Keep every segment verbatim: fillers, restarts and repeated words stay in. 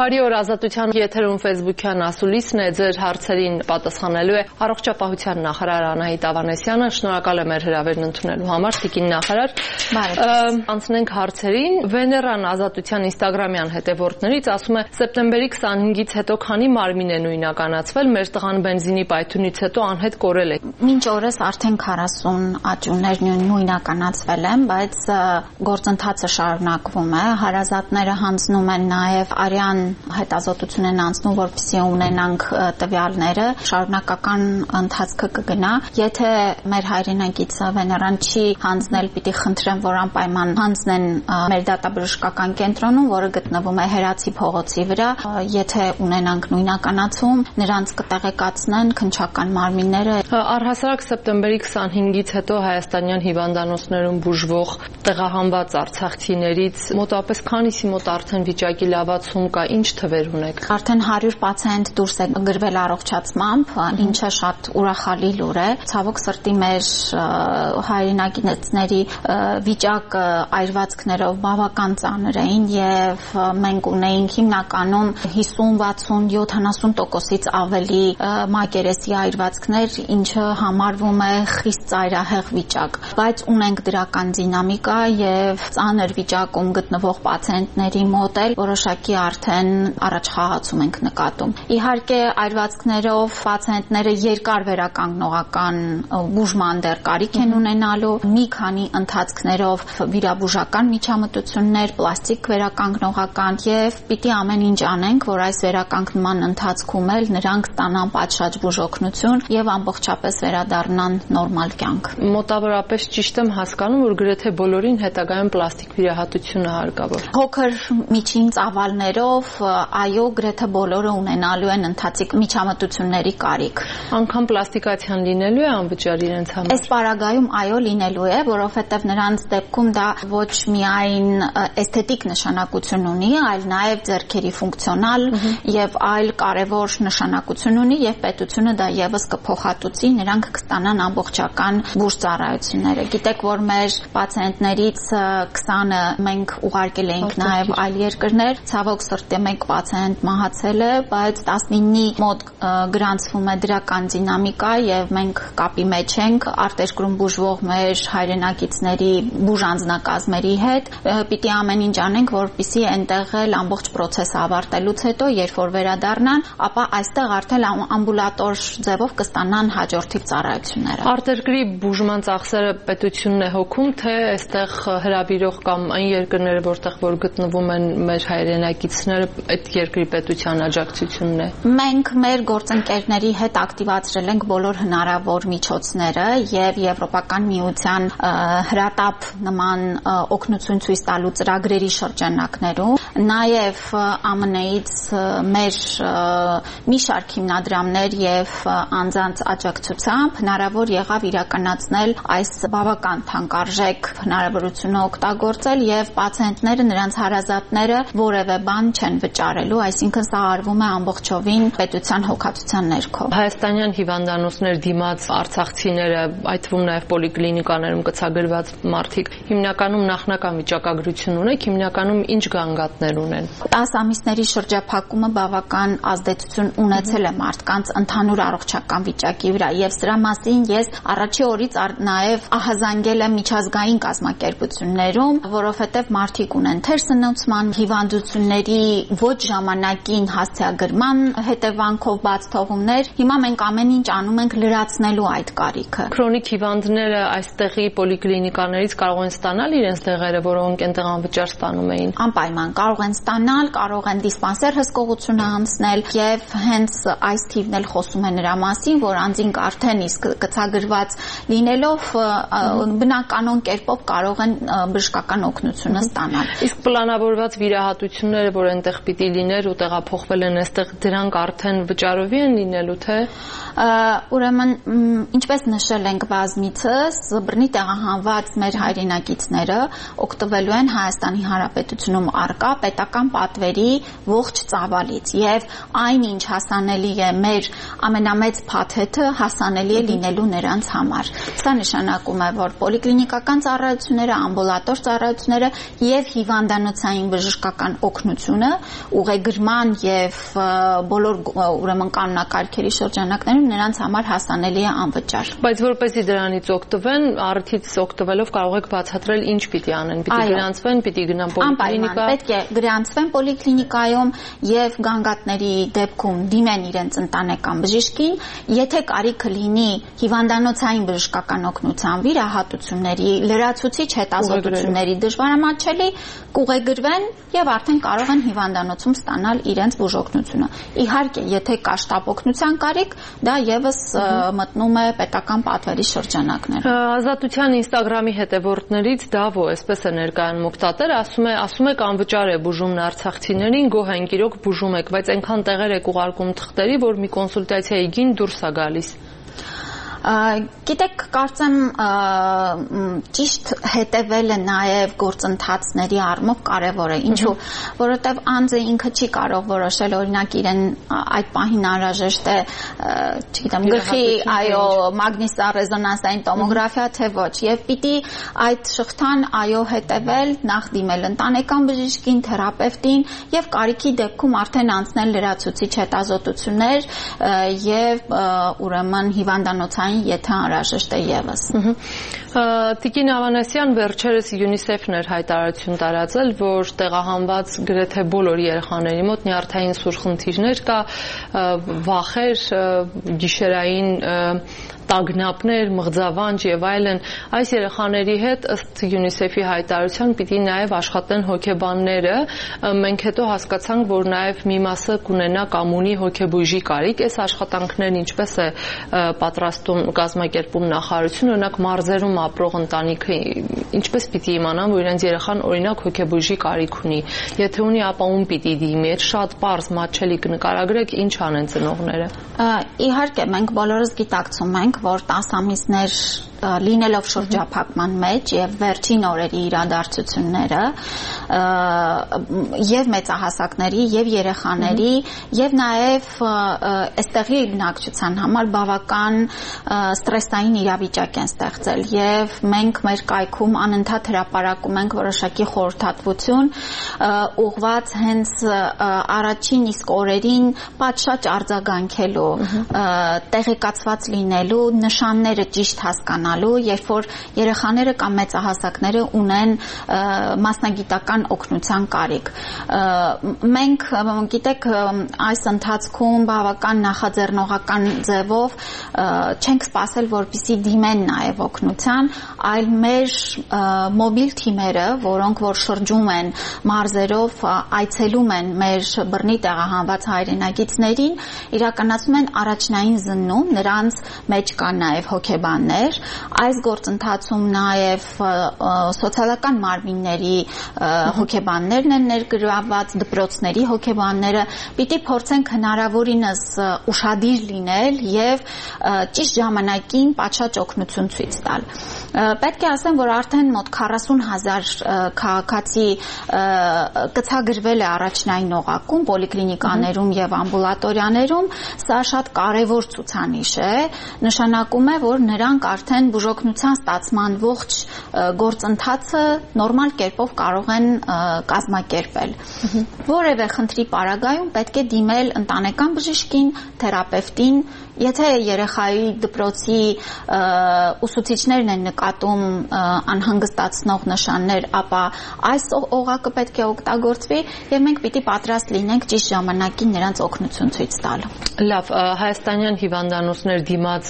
Բարի օր, Ազատության եթերում Facebook-յան ասուլիսն է, ձեր հարցերին պատասխանելու է առողջապահության նախարար Անահիտ Ավանեսյանը։ Շնորհակալ եմ մեր հրավերն ընդունելու համար, տիկին նախարար։ Անցնենք հարցերին։ Վեներան Ազատության ինստագրամյան հետևորդներից ասում է, սեպտեմբերի քսանհինգից հետո քանի մարմին է նույնականացվել, մեր տղան բենզինի պայթյունից հետո անհետ կորել է։ Մինչ օրս արդեն քառասուն աճյուններ նույնականացվել են, բայց գործընթացը շարունակվում է, հարազատները հանձնում են նաև արյան հետազոտություն են անցնում, որպեսզի ունենանք տվյալները, շարունակական ընթացքը կգնա։ Եթե մեր հայրենակիցը Վեներան չի հանձնել, պիտի խնդրեմ, որ անպայման հանձնեն մեր դատաբժշկական կենտրոնում, որը գտնվում է Հերացի փողոցի վրա։ Եթե ունենանք նույնականացում, նրանց կտեղեկացնեն քննչական մարմինները։ Առհասարակ սեպտեմբերի քսանհինգից հետո հայաստանյան հիվանդանոցներում բուժվող տեղահանված արցախցիներից մոտավորապես քանիսի մոտ արդեն վիճակի լավացում կա, ինչ թվեր ունեք։ Արդեն հարյուր պացիենտ դուրս է գրվել առողջացմամբ, ինչը շատ ուրախալի լուր է։ Ցավոք սրտի մեր հայրենակիցների վիճակը այրվածքներով բավական ծանր էին եւ մենք ունեինք հիմնականում հիսուն, վաթսուն, յոթանասուն տոկոսից ավելի մակերեսի այրվածքներ, ինչը համարվում է խիստ ծայրահեղ վիճակ, բայց ունենք դրական դինամիկա եւ ծանր վիճակում գտնվող պացիենտների մոտ էլ որոշակի արդեն առաջխաղացում ենք նկատում։ Իհարկե այրվածքներով պացիենտները երկար վերականգնողական բուժման դեռ կարիք են ունենալու, մի քանի ընթացքներով վիրաբուժական միջամտություններ, պլաստիկ վերականգնողական եւ պիտի ամեն ինչ անենք, որ այս վերականգնման ընթացքում էլ նրանք ստանան պատշաճ բուժօգնություն եւ ամբողջապես վերադառնան նորմալ կյանք։ Մոտավորապես ճիշտ եմ հասկանում, որ գրեթե բոլորին հետագայում պլաստիկ վիրահատություն է հարկավոր։ Փոքր միջին ծավալներով այո, գրեթե բոլորը ունենալու են ընթացիկ միջամտությունների կարիք։ Անկամ պլաստիկացիան լինելու է անվճար իրենց համար։ Այս պարագայում այո լինելու է, որովհետև նրանց դեպքում դա ոչ միայն էսթետիկ նշանակություն ունի, այլ նաև ձեռքերի ֆունկցիոնալ եւ այլ կարևոր նշանակություն ունի եւ պետությունը դա եւս կփոխհատուցի, նրանք կստանան ամբողջական բուժծառայությունները։ Գիտեք, որ մեր պացիենտներից քսանը մենք ուղարկել էինք նաև այլ երկրներ, ցավոք սրտի մեկ պացիենտ մահացել է, բայց տասնինի մոտ գրանցվում է դրական դինամիկա եւ մենք կապի մեջ ենք արտերկրում բուժվող մեր հայրենակիցների բուժանձնակազմերի հետ, պիտի ամեն ինչ անենք, որպեսզի այնտեղ էլ ամբողջ process-ը ավարտելուց հետո, երբ որ վերադառնան, ապա այստեղ արդեն ամբուլատոր ձևով կստանան հաջորդիվ ծառայությունները։ Արտերկրի բուժման ծախսերը պետությունն է հոգում, թե այստեղ հրավիրող կամ այն երկրները, որտեղ որ գտնվում են մեր հայրենակիցները, այդ երկրի պետության աջակցությունն է։ Մենք մեր գործընկերների հետ ակտիվացրել ենք բոլոր հնարավոր միջոցները եւ Եվրոպական միության հրատապ նման օգնություն ցույց տալու ծրագրերի շրջանակներում, նաեւ ԱՄՆ-ից մեր մի շարք հիմնադրամներ եւ անձանց աջակցությամբ հնարավոր եղավ իրականացնել այս բավական թանկարժեք հնարավորությունը օգտագործել եւ պացիենտները, նրանց հարազատները որևէ բան չեն վճարելու, այսինքն սա արվում է ամբողջովին պետության հոգացության ներքո։ Հայաստանյան հիվանդանոցներ դիմաց արցախցիները, այդ թվում նաև պոլիկլինիկաներում կցագրված մարդիկ, հիմնականում նախնական վիճակագրություն ունեք, հիմնականում ինչ գանգատներ ունեն։ տասը ամիսների շրջափակումը բավական ազդեցություն ունեցել է մարդկանց ընդհանուր առողջական վիճակի վրա եւ սրա մասին ես առաջի օրից նաև ահազանգել եմ միջազգային կազմակերպություններում, որովհետեւ մարդիկ ունեն թերսնուցման հիվանդությունների ոչ ժամանակին հասցեագրման հետևանքով բաց թողումներ։ Հիմա մենք ամեն ինչ անում ենք լրացնելու այդ կարիքը։ Քրոնիկ հիվանդները այստեղի պոլիկլինիկաներից կարող են ստանալ իրենց դեղերը, որոնք այնտեղ անվճար ստանում էին։ Անպայման կարող են ստանալ, կարող են դիսպանսեր հսկողությունը անցնել եւ հենց այս թիվն էլ խոսում է նրա մասին, որ անձինք արդեն իսկ գծագրված լինելով բնականon կերպով կարող են բժշկական օգնությունը ստանալ։ Իսկ պլանավորված վիրահատությունները, որ այնտեղ պիտի լիներ ու տեղափոխվել են այստեղ, դրանք արդեն վճարովի են լինելու, թե ուրեմն ինչպես նշել ենք բազմիցս, բռնի տեղահանված մեր հայրենակիցները օգտվելու են Հայաստանի Հանրապետությունում առկա պետական պատվերի ողջ ծավալից եւ այնինչ հասանելի է մեր ամենամեծ փաթեթը հասանելի է լինելու նրանց համար։ Սա նշանակում է, որ պոլիկլինիկական ծառայությունները, ամբուլատոր ծառայությունները եւ հիվանդանոցային բժշկական օգնությունը ուղեգրման եւ բոլոր ուրեմն կանոնակարգերի շրջանակներում նրանց համար հասանելի է անվճար։ Բայց որպեսզի դրանից օգտվեն, առիթից օգտվելով կարող եք բացատրել ինչ պիտի անեն, պիտի գրանցվեն, պիտի գնան պոլիկլինիկա։ Պետք է գրանցվեն պոլիկլինիկայում եւ գանգատների դեպքում դիմեն իրենց ընտանեկան բժիշկին, եթե կարիքը լինի հիվանդանոցային բժշկական օգնության վիրահատությունների, լրացուցիչ հետազոտությունների դժվարամատչելի, կուղեգրվեն եւ արդեն կարող են հիվանդանոցում ստանալ իրենց բուժօգնությունը։ Իհարկե, եթե կա շտապ օգնության կարիք, դա եւս մտնում է պետական պատվերի շրջանակներ։ Ազատության Instagram-ի հետևորդներից Դավո, այսպես է ներկայանում օգտատերը, ասում է, ասում եք անվճար է բուժումն արցախցիներին, գոհ ենք, իրոք բուժում եք, բայց այնքան տեղեր եք ուղարկում թղթերի, որ մի կոնսուլտացիայի գին դուրս է գալիս։ Գիտեք, կարծեմ ճիշտ հետևելը նաև գործընթացների առումով կարևոր է։ Ինչու՞, որովհետև անձը ինքը չի կարող որոշել, օրինակ իրեն այդ պահին անհրաժեշտ է, չգիտեմ, գլխի, այո, մագնիսառեզոնանսային տոմոգրաֆիա, թե ոչ, եւ պիտի այդ շղթան այո հետևել, նախ դիմել ընտանեկան բժիշկին, թերապևտին եւ կարիքի դեպքում արդեն անցնել լրացուցիչ հետազոտություններ եւ ուրեմն հիվանդանոցային եթե անհրաժեշտ է ևս։ Տիկին Ավանեսյան վերջերս յունիսեֆն էր հայտարարություն տարածել, որ տեղահանված գրեթե բոլոր երեխաների մոտ նյարդային սուր խնդիրներ կա, վախեր, գիշերային տագնապներ, մղձավանջ եւ այլն, այս երեխաների հետ ըստ յունիսեֆի հայտարարության պիտի նաեւ աշխատեն հոգեբանները, մենք հետո հասկացանք, որ նաեւ մի մասը կունենա կամ ունի հոգեբույժի կարիք, այս աշխատանքներն ինչպես է պատրաստում կազմակերպում նախարարությունը, օրինակ մարզերում ապրող ընտանիքը ինչպես պիտի իմանան, որ իրենց երեխան օրինակ հոգեբույժի կարիք ունի, եթե ունի, ապա ում պիտի դիմի, այդ շատ պարզ մատչելի կնկարագրեք, ինչ անեն ծնողները։ Իհարկե, մենք բոլորս գիտակցում ենք, որ տաս ամիսներ լինելով շրջափակման մեջ եւ վերջին օրերի իրադարձությունները եւ մեծահասակների եւ երեխաների եւ նաեւ այստեղի բնակչության համար բավական ստրեսային իրավիճակ են ստեղծել եւ մենք մեր կայքում անընդհատ հրապարակում ենք որոշակի խորհրդատվություն ուղղված հենց առաջին իսկ օրերին պատշաճ արձագանքելու տեղեկացված լինելու նշանները ճիշտ հասկանալու երբ որ երեխաները կամ մեծահասակները ունեն մասնագիտական օգնության կարիք։ Մենք, գիտեք, այս ընթացքում բավական նախաձեռնողական ձևով չենք սպասել, որպեսզի դիմեն նաև օգնության, այլ մեր մոբիլ թիմերը, որոնք որ շրջում են մարզերով, այցելում են մեր բռնի տեղահանված հայրենագիցներին, իրականացնում են առաջնային զննում, նրանց մեջ կան նաև հոգեբաններ, այս գործընթացում նաև սոցիալական մարմինների հոգեբաններն են ներգրավված, դպրոցների հոգեբանները, պիտի փորձենք հնարավորինս ուշադիր լինել եւ ճիշտ ժամանակին պատշաճ օգնություն ցույց տալ։ Պետք է ասեմ, որ արդեն մոտ քառասուն հազար քաղաքացի կցագրվել է առաջնային օղակում, պոլիկլինիկաներում եւ ամբուլատորիաներում, սա շատ կարեւոր ցուցանիշ է, նշանակում է, որ նրանք արդեն բուժօգնության ստացման ողջ գործընթացը նորմալ կերպով կարող են կազմակերպել։ Որևէ խնդրի պարագայում պետք է դիմել ընտանեկան բժիշկին, թերապևտին, եթե երեխայի դպրոցի ուսուցիչներն են նկատում անհանգստացնող նշաններ, ապա այս օղակը պետք է օգտագործվի եւ մենք պիտի պատրաստ լինենք ճիշտ ժամանակին նրանց օգնություն ցույց տալու։ Լավ, հայաստանյան հիվանդանոցներ դիմաց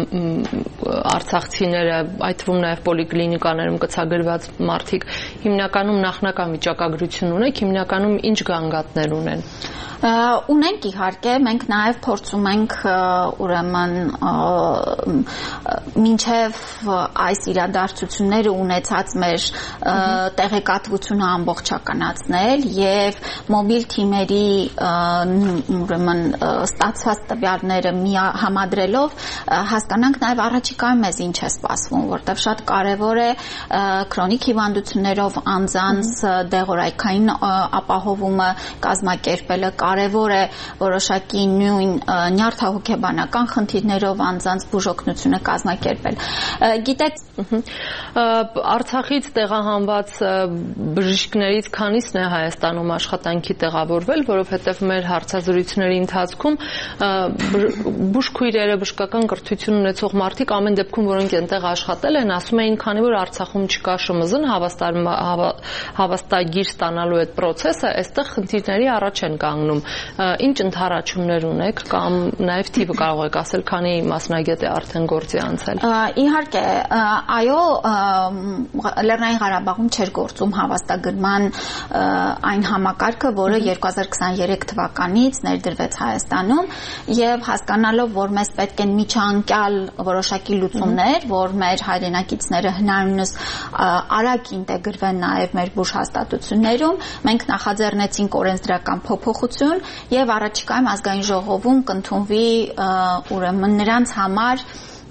արցախցիները, այդ թվում նաև պոլիկլինիկաներում կցագրված մարդիկ հիմնականում նախնական վիճակագրություն ունեք, հիմնականում ինչ գանգատներ ունեն։ Ունենք իհարկե, մենք նաև փորձում ենք ուրեմն մինչև այս իրադարձությունները ունեցած մեր տեղեկատվությունը ամբողջականացնել եւ մոբիլ թիմերի ուրեմն ստացված տվյալները համադրելով հասկանանք նաև առաջիկա առաջիկայում մեզ ինչ է սպասվում, որտեղ շատ կարևոր է քրոնիկ հիվանդություններով անձանց դեղորայքային ապահովումը կազմակերպելը, կարևոր է որոշակի նույն նյարդահոգեբանական խնդիրներով անձանց բուժօգնությունը կազմակերպել։ Գիտեք, Արցախից տեղահանված բժիշկներից քանիսն է Հայաստանում աշխատանքի տեղավորվել, որովհետև մեր հարցազրույցների ընթացքում բուժքույրերը, բժշկական կրթություն ունեցող մարդիկ ամեն դեպքում, որոնք այնտեղ աշխատել են, ասում էին, քանի որ Արցախում չկա ՇՄԶ-ն, հավաստագիր ստանալու այդ process-ը, այստեղ խնդիրների առաջ են կանգնում։ Ինչ ընդառաջումներ ունեք կամ նաև թիվը կարող եք ասել, քանի մասնագետ է արդեն գործի անցել։ Իհարկե, այո, Լեռնային Ղարաբաղում չէր գործում հավաստագրման այն համակարգը, որը երկու հազար քսաներեք թվականից ներդրվեց Հայաստանում, եւ հասկանալով, որ մեզ պետք են միջանկյալ որոշակի լուծումներ, որ մեր հայրենակիցները հնարինս արագ ինտեգրվեն նաև մեր բուժհաստատություններում, մենք նախաձեռնեցինք օրենսդրական փոփոխություն եւ առաջիկայում ազգային ժողովում կընդունվի ուրեմն նրանց համար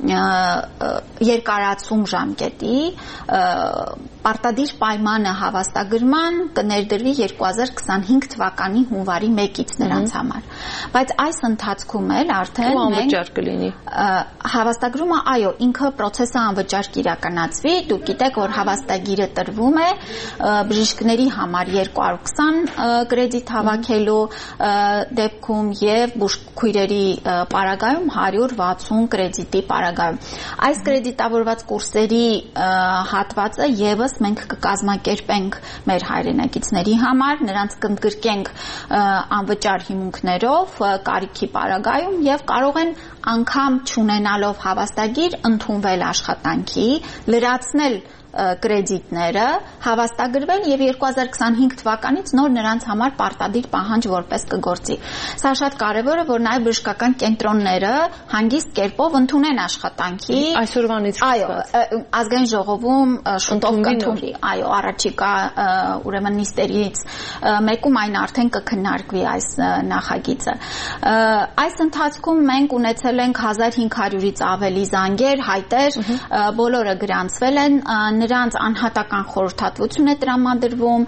երկարացում ժամկետի պարտադիր պայմանը հավաստագրման կներդրվի երկու հազար քսանհինգ թվականի հունվարի մեկից նրանց համար, բայց այս ընթացքում էլ արդեն անվճար կլինի հավաստագրումը, այո, ինքը process-ը անվճար կիրականացվի, դուք գիտեք, որ հավաստագիրը տրվում է բժիշկների համար երկու հարյուր քսան կրեդիտ հավաքելու դեպքում եւ բուժքույրերի պարագայում հարյուր վաթսուն կրեդիտի պարագայում։ Այս կրեդիտավորված կուրսերի հատվածը եւս մենք կկազմակերպենք մեր հայրենակիցների համար, նրանց կընդգրկենք անվճար հիմունքներով կարիքի պարագայում եւ կարող են անգամ չունենալով հավաստագիր ընդունվել աշխատանքի, լրացնել կրեդիտները, հավաստագրվել եւ երկու հազար քսանհինգ թվականից նոր նրանց համար պարտադիր պահանջ որպես կգործի։ Սա շատ կարեւոր է, որ նաեւ բժշկական կենտրոնները հանգիստ կերպով ընդունեն աշխատանքի այսօրվանից այո, ազգային ժողովում շուտով կընդունվի, այո, առաջիկա ուրեմն նիստերից մեկում այն արդեն կքննարկվի այս նախագիծը։ Այս ընթացքում մենք ունեցել ենք հազար հինգ հարյուրից ավելի զանգեր, հայտեր, բոլորը գրանցվել են, նրանց անհատական խորհրդատվություն է տրամադրվում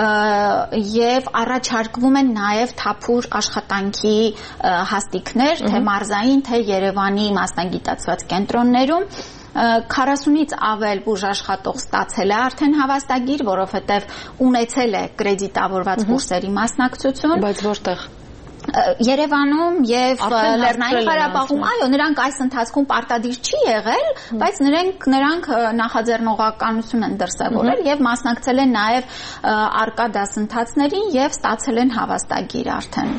եւ առաջարկվում են նաեւ թափուր աշխատանքի հաստիքներ, թե մարզային, թե Երևանի մասնագիտացված կենտրոններում քառասունից ավել բուժաշխատող ստացել է արդեն հավաստագիր, որովհետեւ ունեցել է կրեդիտավորված կուրսերի մասնակցություն, բայց որտեղ Երևանում եւ Լեռնային Ղարաբաղում, այո, նրանք այս ընթացքում պարտադիր չի եղել, բայց նրանք նրանք նախաձեռնողականություն են դրսևորել եւ մասնակցել են նաեւ արկա դասընթացներին եւ ստացել են հավաստագիր արդեն։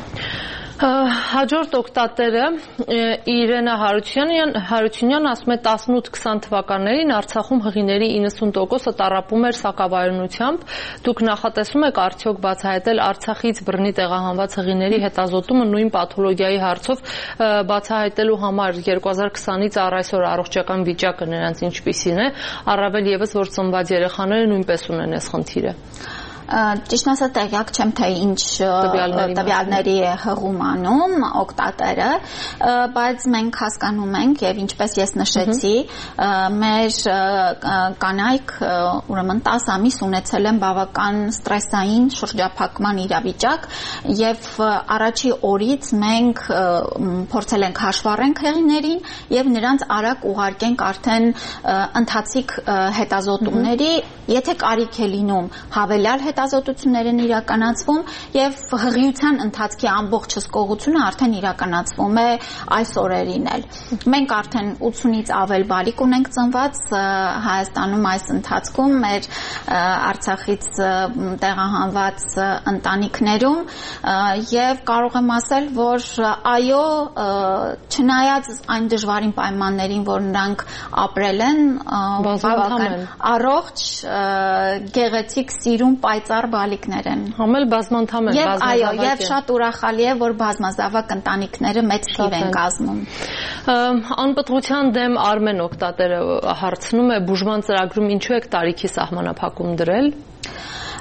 Հաջորդ օգտատերը Իրենա Հարությունյան ասում է տասնութ քսան թվականներին Արցախում հղիների իննսուն տոկոսը տառապում էր սակավարյունությամբ, դուք նախատեսում եք արդյոք բացահայտել Արցախից բռնի տեղահանված հղիների հետազոտումը նույն պաթոլոգիայի հարցով բացահայտելու համար երկու հազար քսանից առ այսօր առողջական վիճակը նրանց ինչպիսին է, առավել եւս որ ծնված երեխաները նույնպես ունեն այս խնդիրը։ Ճիշտ ասած տեղյակ չեմ, թե ինչ տվյալների է հղում անում օգտատերը, բայց մենք հասկանում ենք եւ ինչպես ես նշեցի, մեր կանայք ուրեմն տասը ամիս ունեցել են բավական ստրեսային շրջափակման իրավիճակ եւ առաջի օրից մենք փորձել ենք հաշվառենք հեղիներին եւ նրանց արագ ուղարկենք արդեն ընթացիկ հետազոտումների, եթե կարիք է լինում հավելյալ հետազոտություններ են իրականացվում եւ հղիության ընթացքի ամբողջ հսկողությունը արդեն իրականացվում է այս օրերին էլ։ Մենք արդեն ութսունից ավել բալիկ ունենք ծնված Հայաստանում այս ընթացքում մեր Արցախից տեղահանված ընտանիքներում եւ կարող եմ ասել, որ այո, չնայած այն դժվարին պայմաններին, որ նրանք ապրել են, բավական առողջ, գեղեցիկ, սիրուն, պայծառ բալիկներ են։ Համել բազմանդամ են, բազմազավակ են։ Այո, եւ շատ ուրախալի է, որ բազմազավակ ընտանիքները մեծ թիվ են կազմում։ Անպտղության դեմ Արմեն օգտատերը հարցնում է, բուժման ծրագրում ինչու եք տարիքի սահմանափակում դրել։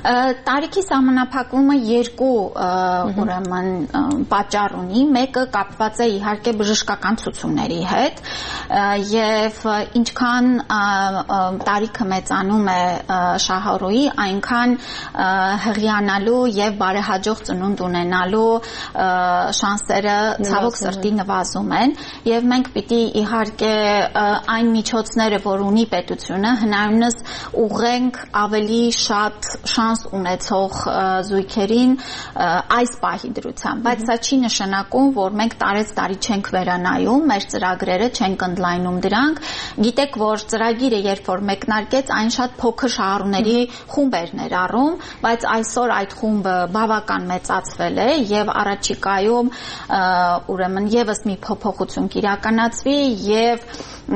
Տարիքի սահմանափակումը երկու ուրեմն պատճառ ունի, մեկը կապված է իհարկե բժշկական ցուցումների հետ եւ ինչքան տարիքը մեծանում է շահառուի, այնքան հղիանալու եւ բարեհաջող ծնունդ ունենալու շանսերը ցավոք սրտի նվազում են եւ մենք պիտի իհարկե այն միջոցները, որ ունի պետությունը, հնարինս ուղենք ավելի շատ շանս ունեցող զույգերին այս պահի դրությամբ, բայց սա չի նշանակում, որ մենք տարեց տարի չենք վերանայում, մեր ծրագրերը չենք ընդլայնում դրանք։ Գիտեք, որ ծրագիրը երբ որ մեկնարկեց, այն շատ փոքր շահառուների խումբ էր ներառում, բայց այսօր այդ խումբը բավական մեծացվել է եւ առաջիկայում ուրեմն եւս մի փոփոխություն կիրականացվի եւ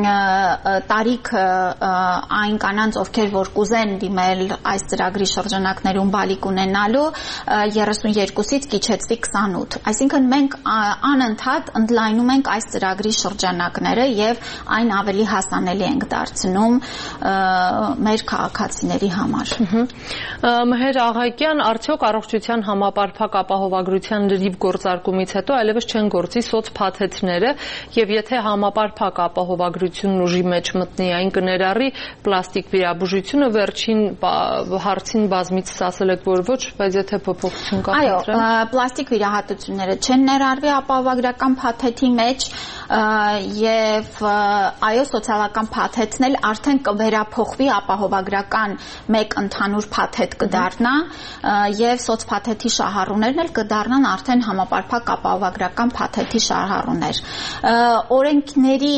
տարիքը այն կանանց, ովքեր որ կուզեն դիմել այս ծրագրի շրջանակներում բալիկ ունենալու երեսունյոթից կիչեցվի քսանութ։ Այսինքն մենք անընդհատ ընդլայնում ենք այս ծրագրի շրջանակները եւ այն ավելի հասանելի ենք դարձնում մեր քաղաքացիների համար։ Մհեր Աղակյան, արդյոք առողջության համապարփակ ապահովագրության լրիվ գործարկումից հետո այլևս չեն գործի սոցփաթեթները եւ եթե համապարփակ ապահովագրությունն ուժի մեջ մտնի, այն կներառի պլաստիկ վիրաբուժությունը, վերջին հարցին բազմիցս ասել եք, որ ոչ, բայց եթե փոփոխություն կա, այո, պլաստիկ վիրահատությունները չեն ներառվի ապահովագրական փաթեթի մեջ եւ այո, սոցիալական փաթեթն էլ արդեն կվերափոխվի ապահովագրական մեկ ընդհանուր փաթեթ կդառնա եւ սոցփաթեթի շահառուներն էլ կդառնան արդեն համապարփակ ապահովագրական փաթեթի շահառուներ։ Օրենքների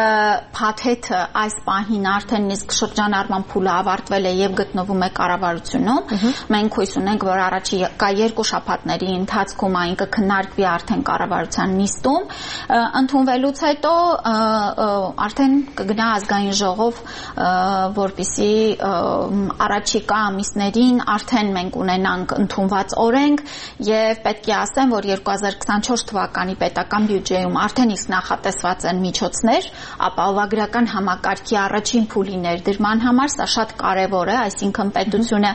փաթեթը այս պահին արդեն իսկ շրջանառման փուլը ավարտվել է եւ գտնվում է կառավարությունում։ Մենք հույս ունենք, որ առաջիկա երկու շաբաթների ընթացքում այն կքննարկվի արդեն կառավարության նիստում, ընդունվելուց հետո արդեն կգնա ազգային ժողով, որպեսզի առաջիկա ամիսներին արդեն մենք ունենանք ընդունված օրենք եւ պետք է ասեմ, որ երկու հազար քսանչորս թվականի պետական բյուջեում արդեն իսկ նախատեսված են միջոցներ ապահովագրական համակարգի առաջին փուլի ներդրման համար, սա շատ կարևոր է, այսինքն պետությունը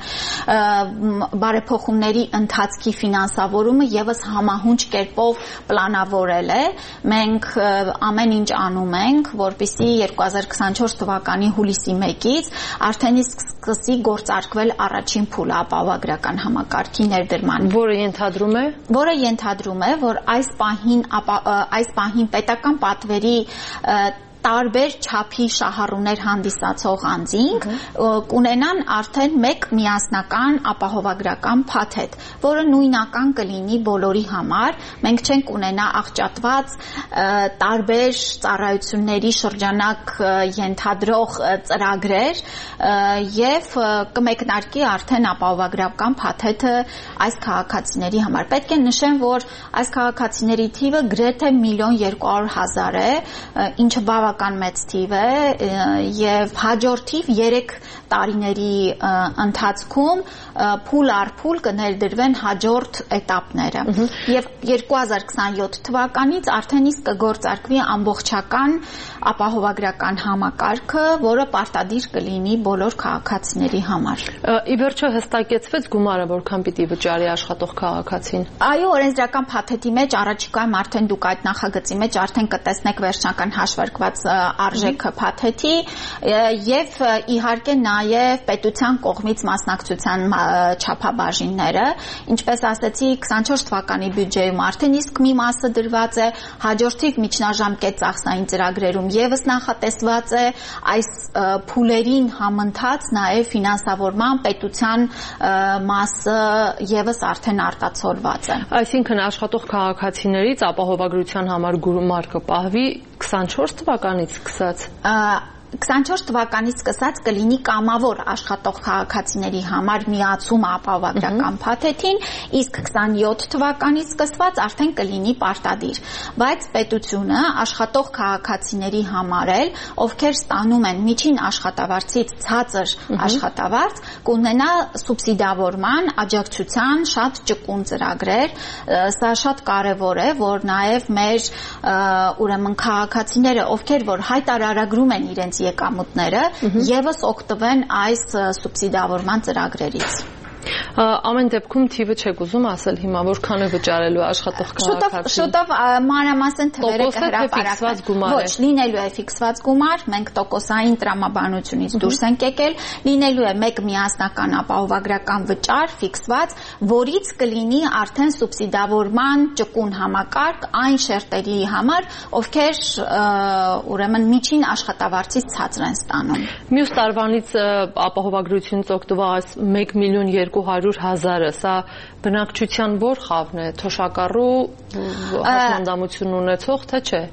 բարեփոխումների ընթացքի ֆինանսավորումը եւս համահունչ կերպով պլանավորել է։ Մենք ամեն ինչ անում ենք, որպեսզի երկու հազար քսանչորս թվականի հուլիսի մեկից արդեն իսկ սկսի գործարկվել առաջին փուլը ապահովագրական համակարգի ներդրման, որը ենթադրում է, որը ենթադրում է, որ այս պահին այս պահին պետական պատվերի տարբեր չափի շահառուներ հանդիսացող անձինք կունենան արդեն մեկ միասնական ապահովագրական փաթեթ, որը նույնական կլինի բոլորի համար։ Մենք չենք ունենա աղճատված տարբեր ծառայությունների շրջանակ ենթադրող ծրագրեր եւ կմեկնարկի արդեն ապահովագրական փաթեթը այս քաղաքացիների համար։ Պետք է նշեմ, որ այս քաղաքացիների թիվը գրեթե միլիոն երկու հարյուր հազար է, ինչը բավական մեծ թիվ է եւ հաջորդիվ երեք տարիների ընթացքում փուլ առ փուլ կներդրվեն հաջորդ էտապները եւ երկու հազար քսանյոթ թվականից արդեն իսկ կգործարկվի ամբողջական ապահովագրական համակարգը, որը պարտադիր կլինի բոլոր քաղաքացիների համար։ Ի վերջո հստակեցվեց գումարը, որքան պիտի վճարի աշխատող քաղաքացին։ Այո, օրենսդրական փաթեթի մեջ առաջիկայում արդեն դուք այդ նախագծի մեջ արդեն կտեսնեք վերջնական հաշվարկված արժեքը փաթեթի եւ իհարկե նաեւ պետության կողմից մասնակցության չափաբաժինները, ինչպես ասացի, քսանչորս թվականի բյուջեում արդեն իսկ մի մասը դրված է, հաջորդիվ միջնաժամկետ ծախսային ծրագրերում եւս նախատեսված է այս փուլերին համընթաց նաեւ ֆինանսավորման պետության մասը եւս արդեն արտացոլված է։ Այսինքն աշխատող քաղաքացիներից ապահովագրության համար գումար կպահվի քսանչորս թվականից սկսած։ քսանչորս թվականից սկսած կլինի կամավոր աշխատող քաղաքացիների համար միացումը ապահովագրական փաթեթին, իսկ քսանյոթ թվականից սկսված արդեն կլինի պարտադիր։ Բայց պետությունը աշխատող քաղաքացիների համար էլ, ովքեր ստանում են միջին աշխատավարձից ցածր աշխատավարձ, կունենա սուբսիդավորման, աջակցության շատ ճկուն ծրագրեր։ Սա շատ կարևոր է, որ նաև մեր ուրեմն քաղաքացիները, ովքեր որ հայտարարագրում են իրենց եկամուտները, եւս օգտվեն այս սուբսիդավորման ծրագրերից։ Ամեն դեպքում թիվը չեք ուզում ասել հիմա որքան է վճարելու աշխատող քաղաքացին։ Շուտով մանրամասն թվերը կհրապարակվեն։ Ոչ, լինելու է ֆիքսված գումար, մենք տոկոսային տրամաբանությունից դուրս ենք եկել, լինելու է մեկ միասնական ապահովագրական վճար ֆիքսված, որից կլինի արդեն սուբսիդավորման ճկուն համակարգ այն շերտերի համար, ովքեր ուրեմն միջին աշխատավարձից ցածր են ստանում։ Մյուս տարվանից ապահովագրությունից օգտվող մեկ միլիոն երկու հարյուր հազարը, սա բնակչության որ խավն է, թոշակառու հաշմանդամություն ունեցող, թե չէ։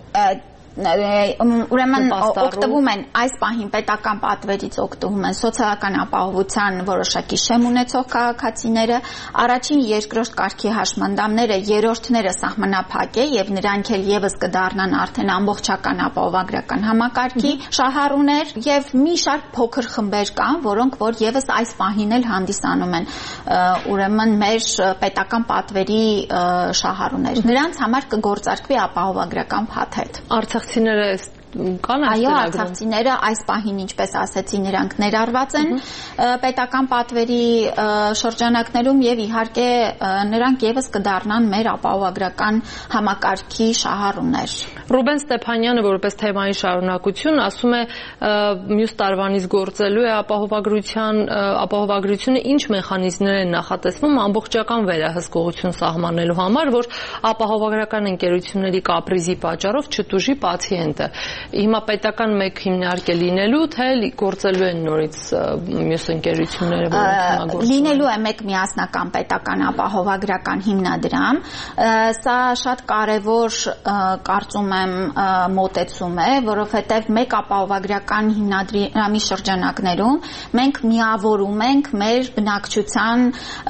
Ուրեմն օգտվում են այս պահին պետական պատվերից օգտվում են սոցիալական ապահովության որոշակի շեմ ունեցող քաղաքացիները, առաջին երկրորդ կարգի հաշմանդամները, երրորդները սահմանափակ է եւ նրանք էլ եւս կդառնան արդեն ամբողջական ապահովագրական համակարգի շահառուներ եւ մի շարք փոքր խմբեր կան, որոնք որ եւս այս պահին էլ հանդիսանում են ուրեմն մեր պետական պատվերի շահառուներ։ Նրանց համար կգործարկվի ապահովագրական փաթեթ։ Արցախցիները կան այս այո, արցախցիները այս պահին, ինչպես ասեցի, նրանք ներառված են պետական պատվերի շրջանակներում եւ իհարկե նրանք եւս կդառնան մեր ապահովագրական համակարգի շահառուներ։ Ռուբեն Ստեփանյանը որպես թեմայի շարունակություն ասում է մյուս տարվանից գործելու է ապահովագրության ապահովագրությունը ինչ մեխանիզմներ են նախատեսվում ամբողջական վերահսկողություն սահմանելու համար, որ ապահովագրական ընկերությունների կապրիզի պատճառով չտուժի պացիենտը։ Հիմա պետական մեկ հիմնարկ է լինելու, թե գործելու են նորից մյուս ընկերությունները, որոնք հիմա գործում են։ Լինելու է մեկ միասնական պետական ապահովագրական հիմնադրամ։ Սա շատ կարևոր կարծում եմ մոտեցում է, որովհետև մեկ ապահովագրական հիմնադրամի շրջանակներում մենք միավորում ենք մեր բնակչության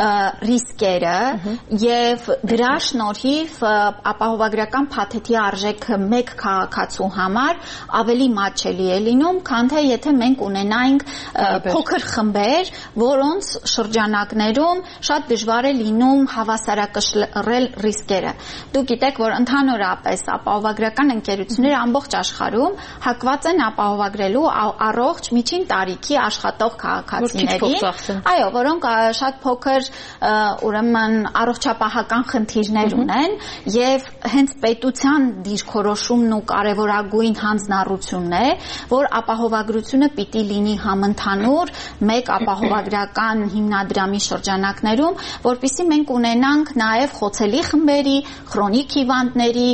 ռիսկերը եւ դրա շնորհիվ ապահովագրական փաթեթի արժեքը մեկ քաղաքացու համար ավելի մատչելի է լինում, քան թե եթե մենք ունենայինք փոքր խմբեր, որոնց շրջանակներում շատ դժվար է լինում հավասարակշռել ռիսկերը։ Դուք գիտեք, որ ընդհանրապես ապահովագրական ընկերությունները ամբողջ աշխարհում հակված են ապահովագրելու առողջ միջին տարիքի աշխատող քաղաքացիներին, այո, որոնք շատ փոքր ուրեմն առողջապահական խնդիրներ ունեն եւ հենց պետության դիրքորոշումն ու կարևորագույն հանձնառությունն է, որ ապահովագրությունը պիտի լինի համընդհանուր մեկ ապահովագրական հիմնադրամի շրջանակներում, որպեսզի մենք ունենանք նաև խոցելի խմբերի, քրոնիկ հիվանդների,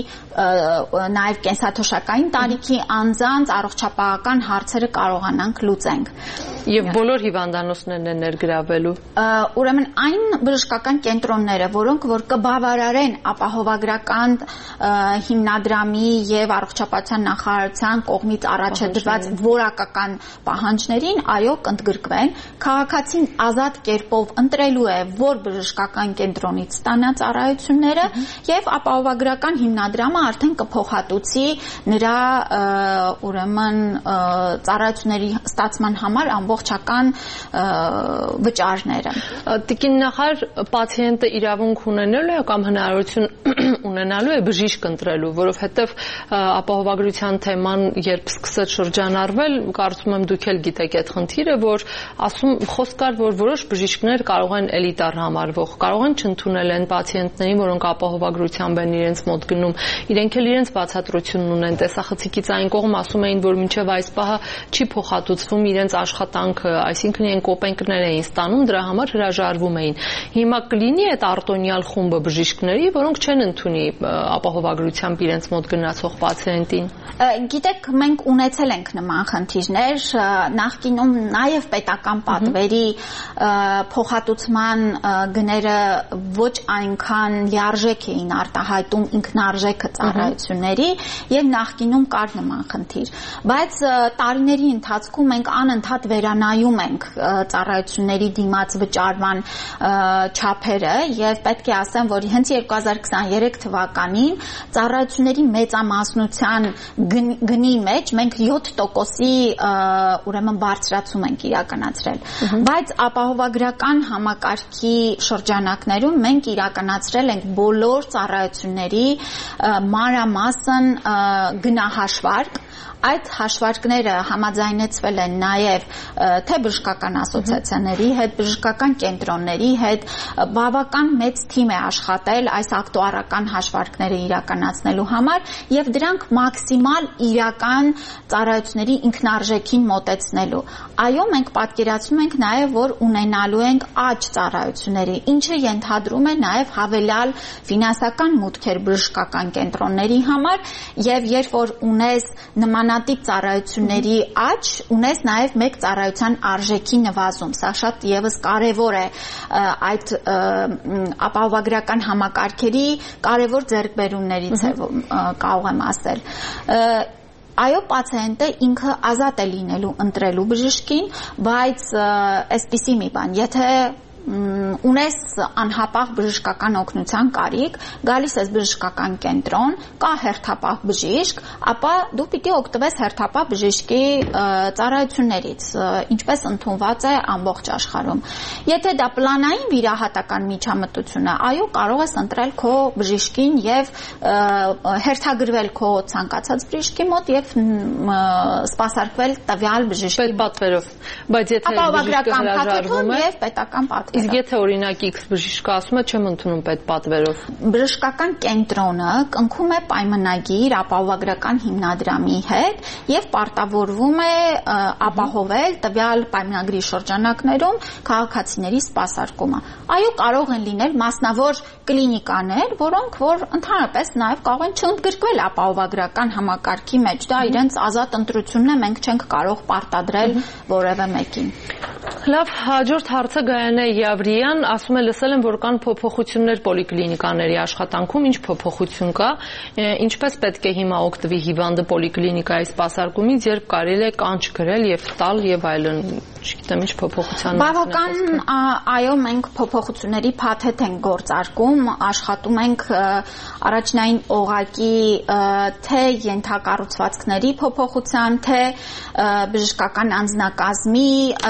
նաև կենսաթոշակային տարիքի անձանց առողջապահական հարցերը կարողանանք լուծենք։ Եվ բոլոր հիվանդանոցներն են ներգրավելու։ Ուրեմն այն բժշկական կենտրոնները, որոնք որ կբավարարեն ապահովագրական հիմնադրամի եւ առողջապահության նախարարության կողմից առաջադրված որակական պահանջներին, այո, կընդգրկվեն։ Քաղաքացին ազատ կերպով ընտրելու է, որ բժշկական կենտրոնից ստանա ծառայությունները եւ ապահովագրական հիմնադրամը արդեն կփոխհատուցի նրա ուրեմն ծառայությունների ստացման համար ամբողջական վճարները։ Տիկին նախարար, պացիենտը իրավունք ունենալու է կամ հնարավորություն ունենալու է բժիշկ ընտրելու, որովհետեւ ապահովագրության թեման երբ սկսեց շրջանառվել, կարծում եմ դուք էլ գիտեք այդ խնդիրը, որ ասում խոսք կար, որ որոշ բժիշկներ կարող են էլիտար համարվող, կարող են չընդունել են պացիենտներին, որոնք ապահովագրությամբ են իրենց մոտ գնում, իրենք էլ իրենց բացատրությունն ունեն, տեսախցիկից այն կողմ ասում էին, որ մինչև այս պահը չի փոխհատուցվում իրենց աշխատանքը, այսինքն իրենք կոպենկներ էին ստանում, դրա համար հրաժարվում էին։ Հիմա կլինի այդ արտոնյալ խումբը բժիշկների, որոնք չեն ընդունի ապահովագրությամբ իրենց մոտ գնացող պացիենտին։ Գիտեք, մենք ունեցել ենք նման խնդիրներ, նախկինում նաև պետական պատվերի փոխհատուցման գները ոչ այնքան լիարժեք էին արտահայտում ինքնարժեքը ծառայությունների եւ նախկինում կար նման խնդիր, բայց տարիների ընթացքում մենք անընդհատ վերանայում ենք ծառայությունների դիմաց վճարման չափերը եւ պետք է ասեմ, որ հենց երկու հազար քսաներեք թվականին ծառայությունների մեծամասնության գնի մեջ մենք յոթ տոկոսի ուրեմն բարձրացում ենք իրականացրել, բայց ապահովագրական համակարգի շրջանակներում մենք իրականացրել ենք բոլոր ծառայությունների մանրամասն գնահաշվարկ Այդ հաշվարկները համաձայնեցվել են նաև թե բժշկական ասոցիացիաների հետ, բժշկական կենտրոնների հետ, բավական մեծ թիմ է աշխատել այս ակտուարական հաշվարկները իրականացնելու համար եւ դրանք մաքսիմալ իրական ծառայությունների ինքնարժեքին մոտեցնելու։ Այո, մենք պատկերացնում ենք նաև, որ ունենալու ենք աճ ծառայությունների, ինչը ենթադրում է նաև հավելյալ ֆինանսական մուտքեր բժշկական կենտրոնների համար եւ երբ որ ունես նմանատիպ ծառայությունների աճ, ունես նաև մեկ ծառայության արժեքի նվազում։ Սա շատ եւս կարեւոր է այդ ապահովագրական համակարգերի կարևոր ձեռքբերումներից է, կարող եմ ասել։ Այո, պացիենտը ինքը ազատ է լինելու ընտրելու բժշկին, բայց այսպիսի մի բան, եթե ունես անհապաղ բժշկական օգնության կարիք, գալիս ես բժշկական կենտրոն, կա հերթապահ բժիշկ, ապա դու պիտի օգտվես հերթապահ բժշկի ծառայություններից, ինչպես ընդունված է ամբողջ աշխարհում։ Եթե դա պլանային վիրահատական միջամտություն է, այո, կարող ես ընտրել քո բժշկին եւ հերթագրվել քո ցանկացած բժշկի մոտ եւ սպասարկվել տվյալ բժշկի պատվերով, բայց եթե բժիշկը հրաժարվում է, եւ պետական պատվեր։ Իսկ եթե օրինակ X բժիշկը ասում է չեմ ընդունում պետպատվերով, բժշկական կենտրոնը կնքում է պայմանագիր ապահովագրական հիմնադրամի հետ եւ պարտավորվում է ապահովել տվյալ պայմանագրի շրջանակներում քաղաքացիների սպասարկումը։ Այո, կարող են լինել մասնավոր կլինիկաներ, որոնք որ ընդհանրապես նաեւ կարող են չընդգրկվել ապահովագրական համակարգի մեջ։ Դա իրենց ազատ ընտրությունն է, մենք չենք կարող պարտադրել որևէ մեկին։ Լավ, հաջորդ հարցը Գայանե Յավրիյան ասում է, լսել եմ, որ կան փոփոխություններ պոլիկլինիկաների աշխատանքում, ինչ փոփոխություն կա, ինչպես պետք է հիմա օգտվի հիվանդը պոլիկլինիկայի սպասարկումից, երբ կարելի է կանչ գրել եւ տալ եւ այլն, չգիտեմ, ինչ փոփոխության։ Բավական, այո, մենք փոփոխությունների փաթեթ ենք գործարկում, աշխատում ենք առաջնային օղակի թե ենթակառուցվածքների փոփոխության, թե բժշկական անձնակազմի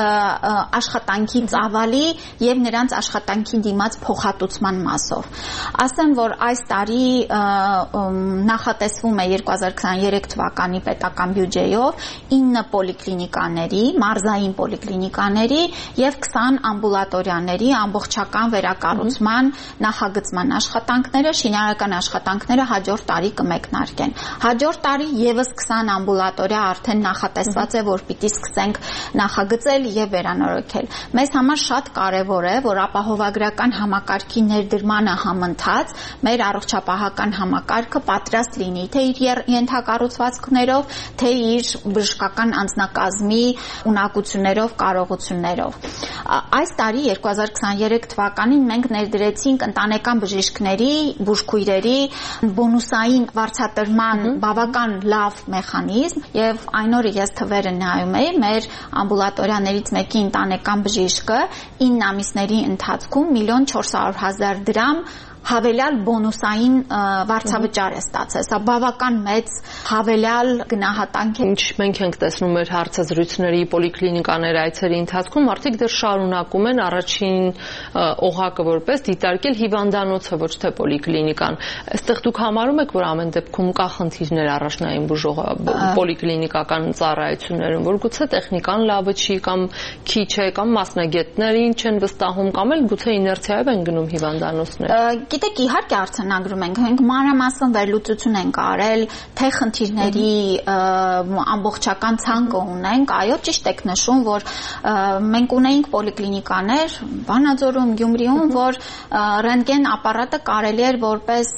աշխատանքի ծավալի եւ նրանց աշխատանքի դիմաց փոխհատուցման մասով։ Ասեմ, որ այս տարի նախատեսվում է երկու հազար քսաներեք թվականի պետական բյուջեով ինը պոլիկլինիկաների, մարզային պոլիկլինիկաների եւ քսան ամբուլատորիաների ամբողջական վերակառուցման նախագծման աշխատանքները, շինարարական աշխատանքները հաջորդ տարի կմեկնարկեն։ Հաջորդ տարի եւս քսան ամբուլատորիա արդեն նախատեսված է, որ պիտի սկսենք նախագծել եւ վերանորոգել։ Մեզ համար շատ կարևոր է, որ ապահովագրական համակարգի ներդրմանը համընթաց մեր առողջապահական համակարգը պատրաստ լինի, թե իր ենթակառուցվածքներով, թե իր բժշկական անձնակազմի ունակություններով, կարողություններով։ Այս տարի երկու հազար քսաներեք թվականին մենք ներդրեցինք ընտանեկան բժիշկների, բուժքույրերի բոնուսային վարձատրման բավական լավ մեխանիզմ եւ այն օրը ես թվերը նայում էի, մեր ամբուլատորիաներից մեկի ընտանեկան բժիշկը ինը ամիսների ընթացքում միլիոն չորս հարյուր հազար դրամ հավելյալ բոնուսային վարձավճար է ստացել։ Սա բավական մեծ հավելյալ գնահատանք է։ Ինչ մենք ենք տեսնում մեր հարցազրույցների պոլիկլինիկաներ այցերի ընթացքում, մարդիկ դեռ շարունակում են առաջին օղակը որպես դիտարկել հիվանդանոցը, ոչ թե պոլիկլինիկան։ Այստեղ դուք համարում եք, որ ամեն դեպքում կա խնդիրներ առաջնային բուժող պոլիկլինիկական ծառայություններում, որ գուցե տեխնիկան լավը չի կամ քիչ է կամ մասնագետներին չեն վստահում կամ էլ գուցե իներցիայով են գնում հիվանդանոցները։ Գիտեք, իհարկե արձանագրում ենք, մենք մանրամասն վերլուծություն ենք արել, թե խնդիրների ամբողջական ցանկը ունենք, այո, ճիշտ եք նշում, որ մենք ունեինք պոլիկլինիկաներ Վանաձորում, Գյումրիում, որ ռենտգեն ապարատը կարելի էր որպես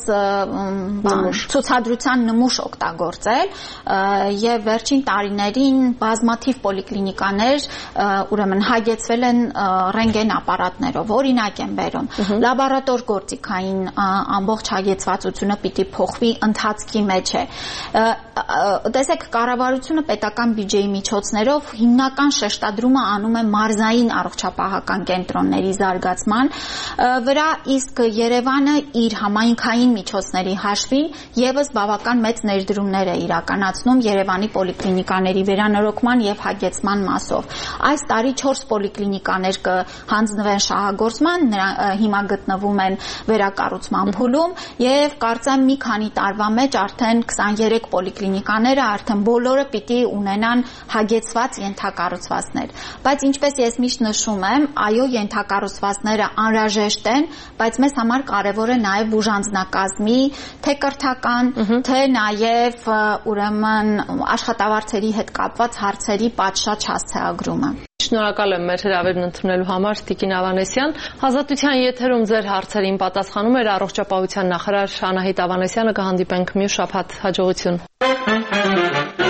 ցուցադրության նմուշ օգտագործել, եւ վերջին տարիներին բազմաթիվ պոլիկլինիկաներ ուրեմն հագեցվել են ռենտգեն ապարատներով, օրինակ եմ բերում, լաբորատոր գործիքային ամբողջ հագեցվածությունը պիտի փոխվի, ընթացքի մեջ է։ Տեսեք, կառավարությունը պետական բյուջեի միջոցներով հիմնական շեշտադրումը անում է մարզային առողջապահ պահական կենտրոնների զարգացման վրա, իսկ Երևանը իր համայնքային միջոցների հաշվին եւս բավական մեծ ներդրումներ է իրականացնում Երևանի պոլիկլինիկաների վերանորոգման եւ հագեցման մասով։ Այս տարի չորս պոլիկլինիկաներ կհանձնվեն շահագործման, հիմա գտնվում են վերակառուցման փուլում եւ կարծեմ մի քանի տարվա մեջ արդեն քսաներեք պոլիկլինիկաները արդեն բոլորը պիտի ունենան հագեցված ենթակառուցվածքներ, բայց ինչպես ես միշտ նշում եմ, այո, ենթակառուցվածքները անհրաժեշտ են, բայց մեզ համար կարևոր է նաև բուժանձնակազմի թե կրթական, թե նաև ուրեմն աշխատավարձերի հետ կապված հարցերի պատշաճ հասցեագրումը։ Շնորհակալ եմ մեր հրավերն ընդունելու համար, Տիկին Ավանեսյան։ Ազատության եթերում ձեր հարցերին պատասխանում էր առողջապահության նախարար Անահիտ Ավանեսյանը։ Կհանդիպենք մյուս շաբաթ, հաջողություն։